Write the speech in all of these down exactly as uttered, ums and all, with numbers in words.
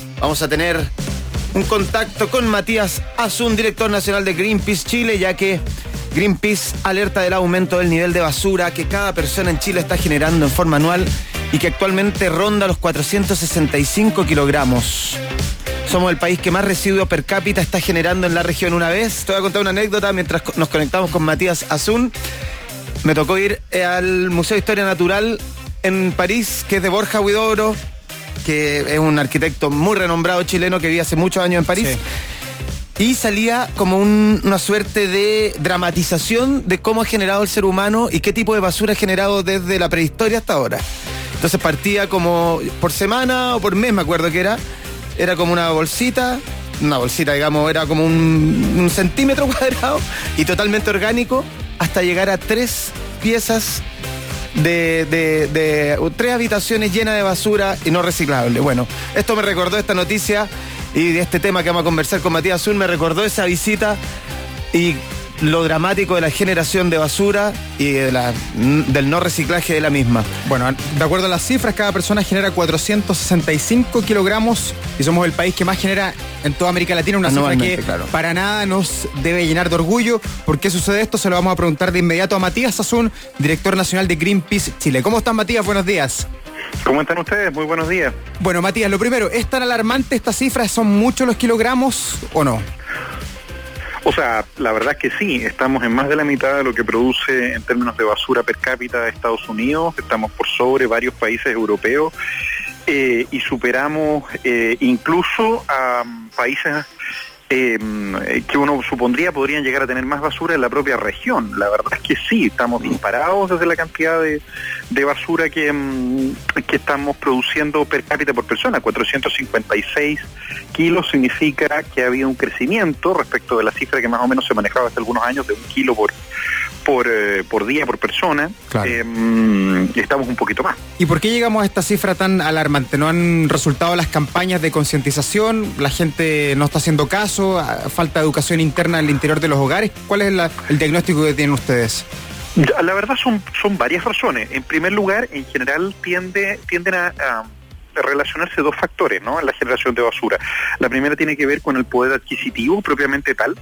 vamos a tener un contacto con Matías Azun, director nacional de Greenpeace Chile, ya que Greenpeace alerta del aumento del nivel de basura que cada persona en Chile está generando en forma anual y que actualmente ronda los cuatrocientos sesenta y cinco kilogramos. Somos el país que más residuo per cápita está generando en la región. Una vez, te voy a contar una anécdota mientras nos conectamos con Matías Azun. Me tocó ir al Museo de Historia Natural en París, que es de Borja Huidobro, que es un arquitecto muy renombrado chileno que vive hace muchos años en París. Sí. Y salía como un, una suerte de dramatización de cómo ha generado el ser humano y qué tipo de basura ha generado desde la prehistoria hasta ahora. Entonces partía como por semana o por mes, me acuerdo que era. Era como una bolsita, una bolsita, digamos, era como un, un centímetro cuadrado y totalmente orgánico, hasta llegar a tres piezas de, de, de, de tres habitaciones llenas de basura y no reciclable. Bueno, esto me recordó esta noticia. Y de este tema que vamos a conversar con Matías Azun, me recordó esa visita y lo dramático de la generación de basura y de la, del no reciclaje de la misma. Bueno, de acuerdo a las cifras, cada persona genera cuatrocientos sesenta y cinco kilogramos y somos el país que más genera en toda América Latina, una cifra que claro. para nada nos debe llenar de orgullo. ¿Por qué sucede esto? Se lo vamos a preguntar de inmediato a Matías Azun, director nacional de Greenpeace Chile. ¿Cómo están, Matías? Buenos días. ¿Cómo están ustedes? Muy buenos días. Bueno, Matías, lo primero, ¿es tan alarmante esta cifra? ¿Son muchos los kilogramos o no? O sea, la verdad es que sí, estamos en más de la mitad de lo que produce en términos de basura per cápita de Estados Unidos, estamos por sobre varios países europeos eh, y superamos eh, incluso a um, países Eh, que uno supondría podrían llegar a tener más basura en la propia región. La verdad es que sí, estamos disparados desde la cantidad de, de basura que, que estamos produciendo per cápita por persona. cuatrocientos cincuenta y seis kilos significa que ha habido un crecimiento respecto de la cifra que más o menos se manejaba hace algunos años de un kilo por por, eh, por día, por persona. Claro. Eh, estamos un poquito más. ¿Y por qué llegamos a esta cifra tan alarmante? ¿No han resultado las campañas de concientización? ¿La gente no está haciendo caso? ¿Falta educación interna en el interior de los hogares? ¿Cuál es la, el diagnóstico que tienen ustedes? La verdad son, son varias razones. En primer lugar, en general tiende, tienden a... a relacionarse dos factores, ¿no?, en la generación de basura. La primera tiene que ver con el poder adquisitivo propiamente tal,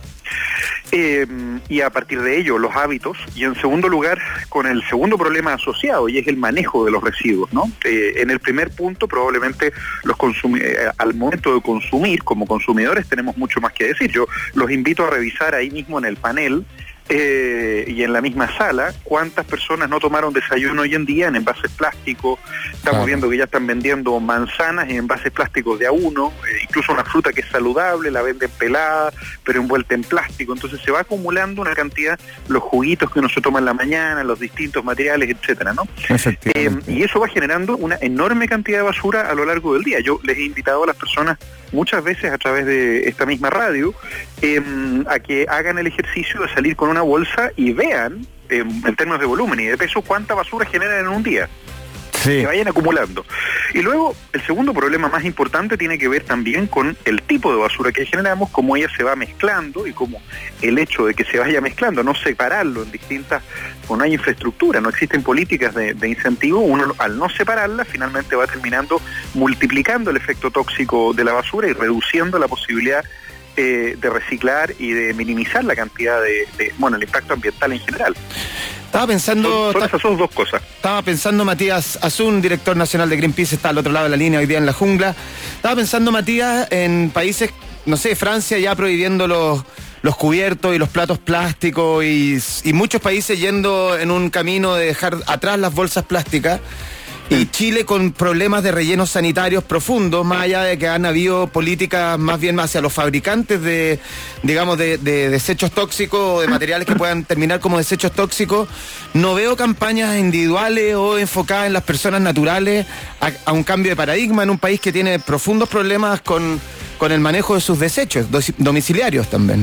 eh, y a partir de ello los hábitos, y en segundo lugar con el segundo problema asociado, y es el manejo de los residuos, ¿no? Eh, en el primer punto probablemente los consumi- eh, al momento de consumir, como consumidores tenemos mucho más que decir. Yo los invito a revisar ahí mismo en el panel Eh, y en la misma sala, cuántas personas no tomaron desayuno hoy en día en envases plásticos. Estamos claro. viendo que ya están vendiendo manzanas en envases plásticos de a uno, eh, incluso una fruta que es saludable, la venden pelada, pero envuelta en plástico. Entonces se va acumulando una cantidad, los juguitos que uno se toma en la mañana, los distintos materiales, etcétera, ¿no? Eh, y eso va generando una enorme cantidad de basura a lo largo del día. Yo les he invitado a las personas muchas veces a través de esta misma radio eh, a que hagan el ejercicio de salir con una bolsa y vean eh, en términos de volumen y de peso cuánta basura generan en un día. Sí. Que vayan acumulando. Y luego el segundo problema más importante tiene que ver también con el tipo de basura que generamos, cómo ella se va mezclando y cómo el hecho de que se vaya mezclando, no separarlo en distintas, o no hay infraestructura, no existen políticas de, de incentivo, uno al no separarla finalmente va terminando multiplicando el efecto tóxico de la basura y reduciendo la posibilidad eh, de reciclar y de minimizar la cantidad de, de, bueno, el impacto ambiental en general. Estaba pensando... Son, son esas son dos cosas. Estaba pensando, Matías Azun, director nacional de Greenpeace, está al otro lado de la línea hoy día en la jungla. Estaba pensando, Matías, en países, no sé, Francia ya prohibiendo los, los cubiertos y los platos plásticos y, y muchos países yendo en un camino de dejar atrás las bolsas plásticas. Y Chile con problemas de rellenos sanitarios profundos, más allá de que han habido políticas más bien hacia los fabricantes de, digamos, de, de desechos tóxicos o de materiales que puedan terminar como desechos tóxicos. No veo campañas individuales o enfocadas en las personas naturales a, a un cambio de paradigma en un país que tiene profundos problemas con, con el manejo de sus desechos domiciliarios también.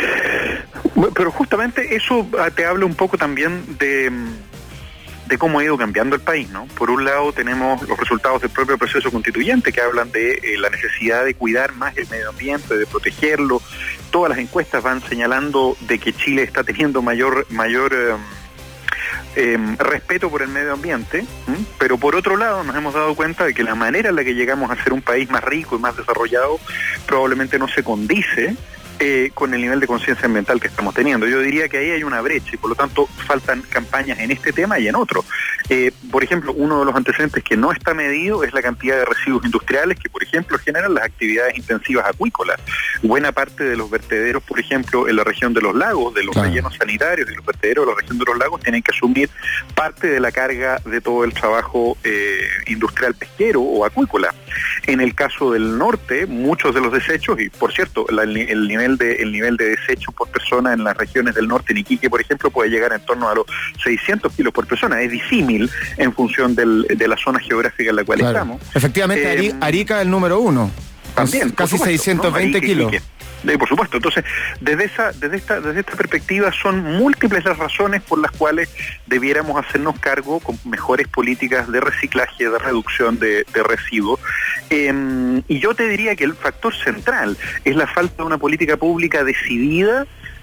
Pero justamente eso te habla un poco también de... de cómo ha ido cambiando el país, ¿no? Por un lado tenemos los resultados del propio proceso constituyente que hablan de eh, la necesidad de cuidar más el medio ambiente, de protegerlo. Todas las encuestas van señalando de que Chile está teniendo mayor mayor eh, eh, respeto por el medio ambiente, ¿m? pero por otro lado nos hemos dado cuenta de que la manera en la que llegamos a ser un país más rico y más desarrollado probablemente no se condice Eh, con el nivel de conciencia ambiental que estamos teniendo. Yo diría que ahí hay una brecha y por lo tanto faltan campañas en este tema y en otro. Eh, por ejemplo, uno de los antecedentes que no está medido es la cantidad de residuos industriales que, por ejemplo, generan las actividades intensivas acuícolas. Buena parte de los vertederos, por ejemplo, en la región de los lagos, de los claro. rellenos sanitarios y los vertederos de la región de los lagos tienen que asumir parte de la carga de todo el trabajo eh, industrial pesquero o acuícola. En el caso del norte, muchos de los desechos, y por cierto, la, el nivel De, el nivel de desecho por persona en las regiones del norte, en Iquique, por ejemplo, puede llegar en torno a los seiscientos kilos por persona. Es disímil en función del, de la zona geográfica en la cual claro. estamos. Efectivamente, eh, Arica el número uno. También. Casi supuesto, seiscientos veinte ¿no? Arica, kilos. Iquique. Eh, por supuesto, entonces desde esa, desde esta, desde esta perspectiva son múltiples las razones por las cuales debiéramos hacernos cargo con mejores políticas de reciclaje, de reducción de, de residuos. Eh, y yo te diría que el factor central es la falta de una política pública decidida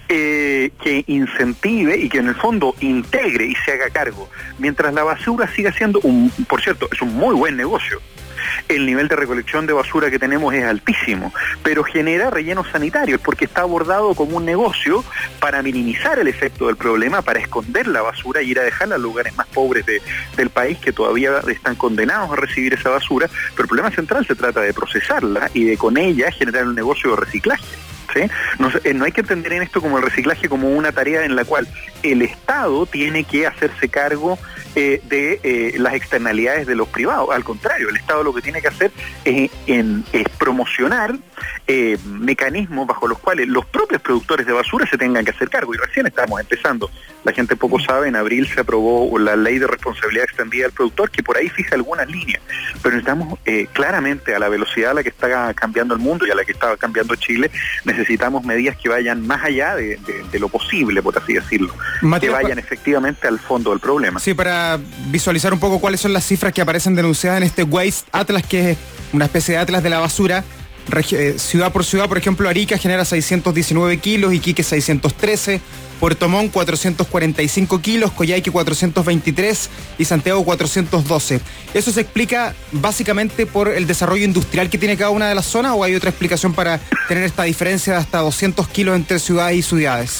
Eh, que incentive y que en el fondo integre y se haga cargo. Mientras la basura siga siendo un, por cierto, es un muy buen negocio. El nivel de recolección de basura que tenemos es altísimo, pero genera rellenos sanitarios porque está abordado como un negocio para minimizar el efecto del problema, para esconder la basura y ir a dejarla en lugares más pobres de, del país que todavía están condenados a recibir esa basura, pero el problema central se trata de procesarla y de con ella generar un negocio de reciclaje. ¿Sí? No, eh, no hay que entender en esto como el reciclaje como una tarea en la cual el Estado tiene que hacerse cargo eh, de eh, las externalidades de los privados. Al contrario, el Estado lo que tiene que hacer es, en, es promocionar eh, mecanismos bajo los cuales los propios productores de basura se tengan que hacer cargo. Y recién estamos empezando. La gente poco sabe, en abril se aprobó la ley de responsabilidad extendida del productor, que por ahí fija algunas líneas. Pero necesitamos eh, claramente, a la velocidad a la que está cambiando el mundo y a la que está cambiando Chile, necesitamos medidas que vayan más allá de, de, de lo posible, por así decirlo. Matías, que vayan efectivamente al fondo del problema. Sí, para visualizar un poco cuáles son las cifras que aparecen denunciadas en este Waste Atlas, que es una especie de atlas de la basura. Regi- eh, ciudad por ciudad, por ejemplo, Arica genera seiscientos diecinueve kilos, Iquique seiscientos trece, Puerto Montt cuatrocientos cuarenta y cinco kilos, Coyhaique cuatrocientos veintitrés y Santiago cuatrocientos doce. ¿Eso se explica básicamente por el desarrollo industrial que tiene cada una de las zonas o hay otra explicación para tener esta diferencia de hasta doscientos kilos entre ciudades y ciudades?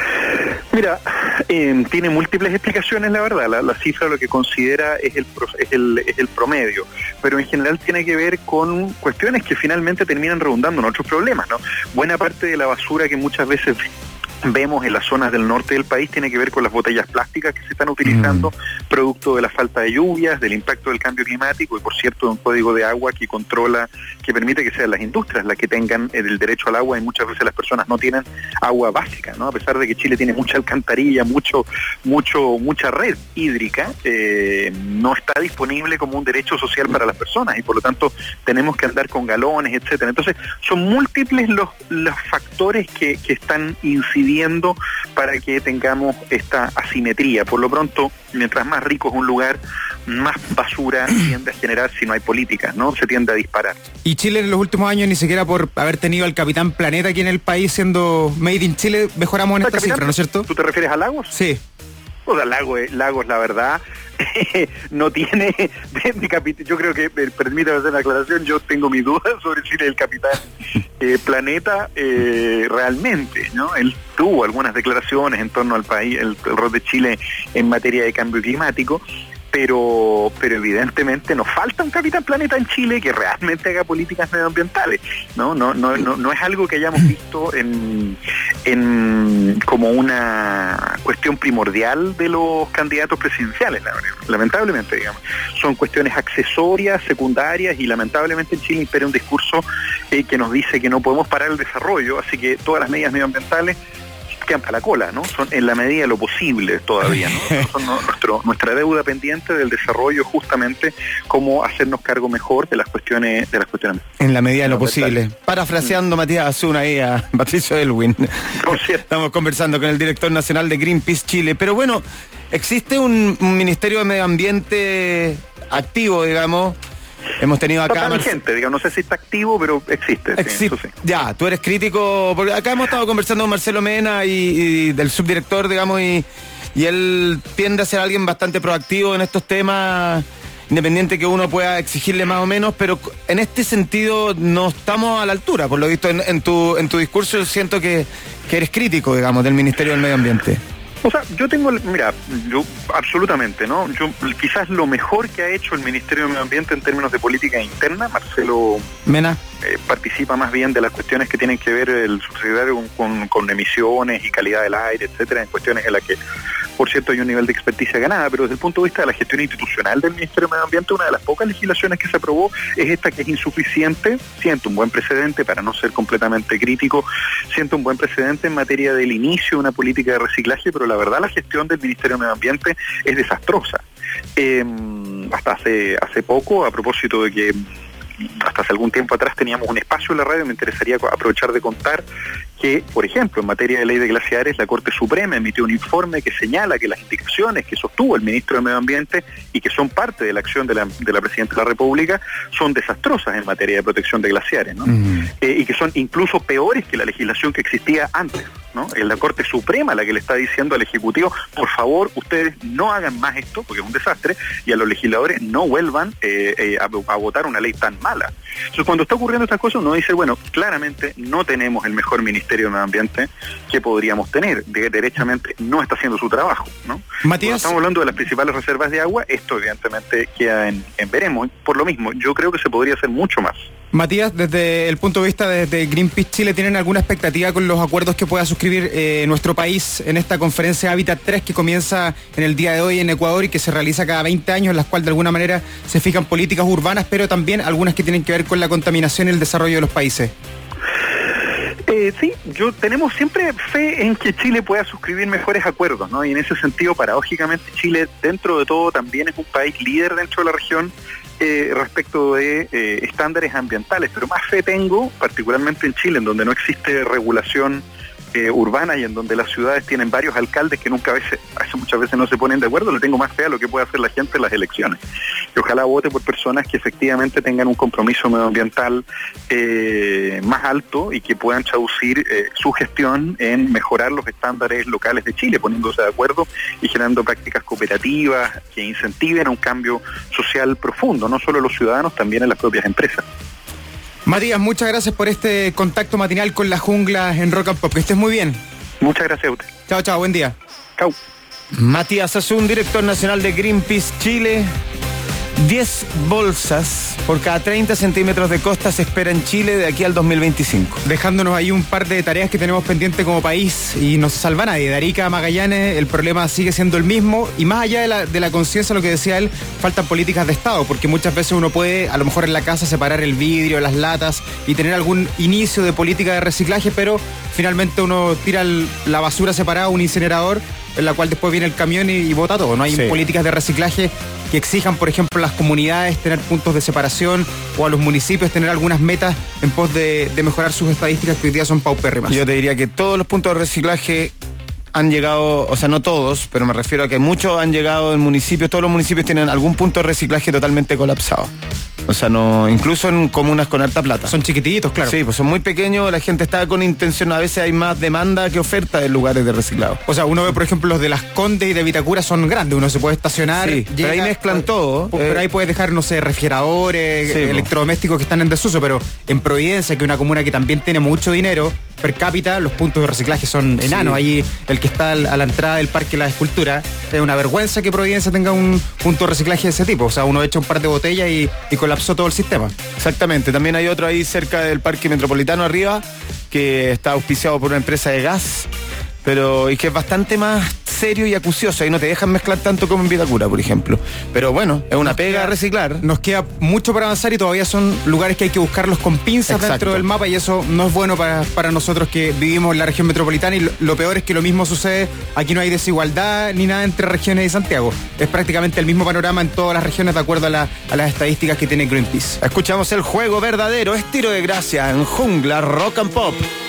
Mira, eh, tiene múltiples explicaciones, la verdad. La, la cifra lo que considera es el, es, el, es el promedio, pero en general tiene que ver con cuestiones que finalmente terminan redundando en otros problemas, ¿no? Buena parte de la basura que muchas veces vemos en las zonas del norte del país tiene que ver con las botellas plásticas que se están utilizando, mm. producto de la falta de lluvias, del impacto del cambio climático y, por cierto, de un código de agua que controla, que permite que sean las industrias las que tengan el derecho al agua y muchas veces las personas no tienen agua básica, ¿no? A pesar de que Chile tiene mucha alcantarilla, mucho, mucho, mucha red hídrica, eh, no está disponible como un derecho social para las personas y por lo tanto tenemos que andar con galones, etcétera. Entonces, son múltiples los, los factores que, que están incidiendo para que tengamos esta asimetría. Por lo pronto, mientras más rico es un lugar, más basura tiende a generar si no hay políticas, ¿no? Se tiende a disparar. Y Chile en los últimos años, ni siquiera por haber tenido al Capitán Planeta aquí en el país siendo Made in Chile, mejoramos en esta cifra, ¿no es cierto? ¿Tú te refieres a Lagos? Sí. O sea, Lagos, Lagos, la verdad, no tiene de, de capitán. Yo creo que, permítame hacer una aclaración, yo tengo mis dudas sobre si el Capitán eh, Planeta eh, realmente, ¿no? Él tuvo algunas declaraciones en torno al país, el, el rol de Chile en materia de cambio climático, pero pero evidentemente nos falta un Capitán Planeta en Chile que realmente haga políticas medioambientales, ¿no? No, no, no, no es algo que hayamos visto en, en como una cuestión primordial de los candidatos presidenciales, lamentablemente, digamos. Son cuestiones accesorias, secundarias, y lamentablemente en Chile impera un discurso eh, que nos dice que no podemos parar el desarrollo, así que todas las medidas medioambientales quedan para la cola, ¿no? Son en la medida de lo posible todavía, ¿no? Son nuestro, nuestra deuda pendiente del desarrollo, justamente cómo hacernos cargo mejor de las cuestiones de las cuestiones. En la medida de lo posible. Parafraseando mm. Matías Azun ahí a Patricio Elwin. Por cierto. Estamos conversando con el director nacional de Greenpeace Chile. Pero bueno, existe un, un Ministerio de Medio Ambiente activo, digamos. Hemos tenido acá... No gente, digamos, no sé si está activo, pero existe. Existe. Sí, eso sí. Ya, tú eres crítico, porque acá hemos estado conversando con Marcelo Mena y, y del subdirector, digamos, y, y él tiende a ser alguien bastante proactivo en estos temas, independiente que uno pueda exigirle más o menos, pero en este sentido no estamos a la altura, por lo visto en, en tu en tu discurso siento que, que eres crítico, digamos, del Ministerio del Medio Ambiente. O sea, yo tengo, mira, yo absolutamente, ¿no? Yo quizás lo mejor que ha hecho el Ministerio de Medio Ambiente en términos de política interna, Marcelo Mena, eh, participa más bien de las cuestiones que tienen que ver el subsecretario con, con, con emisiones y calidad del aire, etcétera, en cuestiones en las que, por cierto, hay un nivel de experticia ganada, pero desde el punto de vista de la gestión institucional del Ministerio de Medio Ambiente, una de las pocas legislaciones que se aprobó es esta, que es insuficiente. Siento un buen precedente, para no ser completamente crítico, siento un buen precedente en materia del inicio de una política de reciclaje, pero la verdad la gestión del Ministerio de Medio Ambiente es desastrosa. Eh, hasta hace, hace poco, a propósito de que hasta hace algún tiempo atrás teníamos un espacio en la radio, me interesaría aprovechar de contar que, por ejemplo, en materia de ley de glaciares, la Corte Suprema emitió un informe que señala que las indicaciones que sostuvo el ministro de Medio Ambiente y que son parte de la acción de la, de la Presidenta de la República son desastrosas en materia de protección de glaciares, ¿no? Uh-huh. Eh, y que son incluso peores que la legislación que existía antes, ¿no? Es la Corte Suprema la que le está diciendo al Ejecutivo, por favor, ustedes no hagan más esto, porque es un desastre, y a los legisladores no vuelvan eh, eh, a, a votar una ley tan mala. Entonces, cuando está ocurriendo estas cosas, uno dice, bueno, claramente no tenemos el mejor Ministerio de Medio Ambiente que podríamos tener. De, derechamente no está haciendo su trabajo, ¿no? Matías, cuando estamos hablando de las principales reservas de agua, esto evidentemente queda en, en veremos. Por lo mismo, yo creo que se podría hacer mucho más. Matías, desde el punto de vista de, de Greenpeace Chile, ¿tienen alguna expectativa con los acuerdos que pueda suscribir eh, nuestro país en esta conferencia Hábitat tres que comienza en el día de hoy en Ecuador y que se realiza cada veinte años, en las cuales de alguna manera se fijan políticas urbanas, pero también algunas que tienen que ver con la contaminación y el desarrollo de los países? Eh, sí, yo tenemos siempre fe en que Chile pueda suscribir mejores acuerdos, ¿no? Y en ese sentido, paradójicamente, Chile, dentro de todo, también es un país líder dentro de la región eh, respecto de eh, estándares ambientales, pero más fe tengo, particularmente en Chile, en donde no existe regulación Eh, urbana y en donde las ciudades tienen varios alcaldes que nunca a veces, a veces muchas veces no se ponen de acuerdo. Le tengo más fe a lo que puede hacer la gente en las elecciones. Y ojalá vote por personas que efectivamente tengan un compromiso medioambiental eh, más alto y que puedan traducir eh, su gestión en mejorar los estándares locales de Chile, poniéndose de acuerdo y generando prácticas cooperativas que incentiven a un cambio social profundo, no solo en los ciudadanos, también en las propias empresas. Matías, muchas gracias por este contacto matinal con la jungla en Rock and Pop. Que estés muy bien. Muchas gracias a usted. Chao, chao, buen día. Chao. Matías Azun, director nacional de Greenpeace Chile. diez bolsas por cada treinta centímetros de costa se espera en Chile de aquí al dos mil veinticinco. Dejándonos ahí un par de tareas que tenemos pendiente como país y no se salva nadie. De Arica a Magallanes el problema sigue siendo el mismo y más allá de la, de la conciencia, lo que decía él, faltan políticas de Estado, porque muchas veces uno puede, a lo mejor en la casa, separar el vidrio, las latas y tener algún inicio de política de reciclaje, pero finalmente uno tira el, la basura separada a un incinerador, en la cual después viene el camión y, y bota todo. No hay sí. políticas de reciclaje que exijan, por ejemplo, a las comunidades tener puntos de separación o a los municipios tener algunas metas en pos de, de mejorar sus estadísticas que hoy día son paupérrimas. Yo te diría que todos los puntos de reciclaje han llegado, o sea, no todos, pero me refiero a que muchos han llegado en municipios, todos los municipios tienen algún punto de reciclaje totalmente colapsado. O sea, no, incluso en comunas con alta plata. Son chiquititos, claro. Sí, pues son muy pequeños, la gente está con intención, a veces hay más demanda que oferta de lugares de reciclado. O sea, uno ve, por ejemplo, los de Las Condes y de Vitacura son grandes, uno se puede estacionar. Sí, llega, pero ahí mezclan todo. Pero eh, ahí puedes dejar, no sé, refrigeradores, sí, electrodomésticos que están en desuso, pero en Providencia, que es una comuna que también tiene mucho dinero, per cápita, los puntos de reciclaje son enanos. Sí. Ahí el que está a la entrada del Parque La Escultura, es una vergüenza que Providencia tenga un punto de reciclaje de ese tipo. O sea, uno echa un par de botellas y, y colapsó todo el sistema. Exactamente. También hay otro ahí cerca del Parque Metropolitano arriba, que está auspiciado por una empresa de gas, pero y que es bastante más serio y acucioso, y no te dejan mezclar tanto como en Vitacura, por ejemplo. Pero bueno, es una nos pega queda, a reciclar. Nos queda mucho para avanzar y todavía son lugares que hay que buscarlos con pinzas. Exacto. Dentro del mapa, y eso no es bueno para, para nosotros que vivimos en la región metropolitana, y lo, lo peor es que lo mismo sucede, aquí no hay desigualdad ni nada entre regiones y Santiago. Es prácticamente el mismo panorama en todas las regiones de acuerdo a, la, a las estadísticas que tiene Greenpeace. Escuchamos el juego verdadero, es Tiro de Gracia en Jungla Rock and Pop.